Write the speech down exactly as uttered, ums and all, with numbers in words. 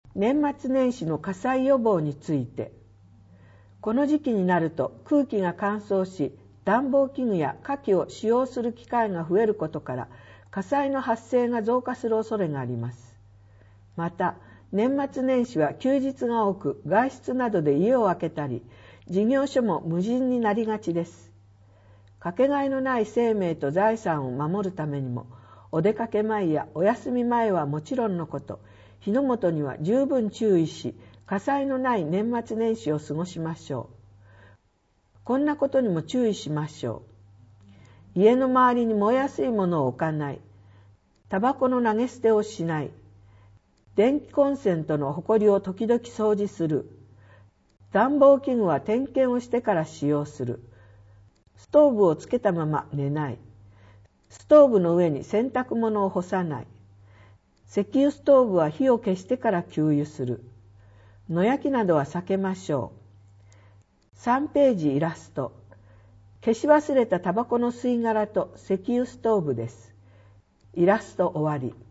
年末年始の火災予防について。この時期になると空気が乾燥し、暖房器具や火器を使用する機会が増えることから、火災の発生が増加する恐れがあります。また、年末年始は休日が多く、外出などで家を空けたり、事業所も無人になりがちです。かけがえのない生命と財産を守るためにも、お出かけ前やお休み前はもちろんのこと、火の元には十分注意し、火災のない年末年始を過ごしましょう。こんなことにも注意しましょう。家の周りに燃えやすいものを置かない。タバコの投げ捨てをしない。電気コンセントのほこりを時々掃除する。暖房器具は点検をしてから使用する。ストーブをつけたまま寝ない。ストーブの上に洗濯物を干さない。石油ストーブは火を消してから給油する。野焼きなどは避けましょう。さんページイラスト。消し忘れたタバコの吸い殻と石油ストーブです。イラスト終わり。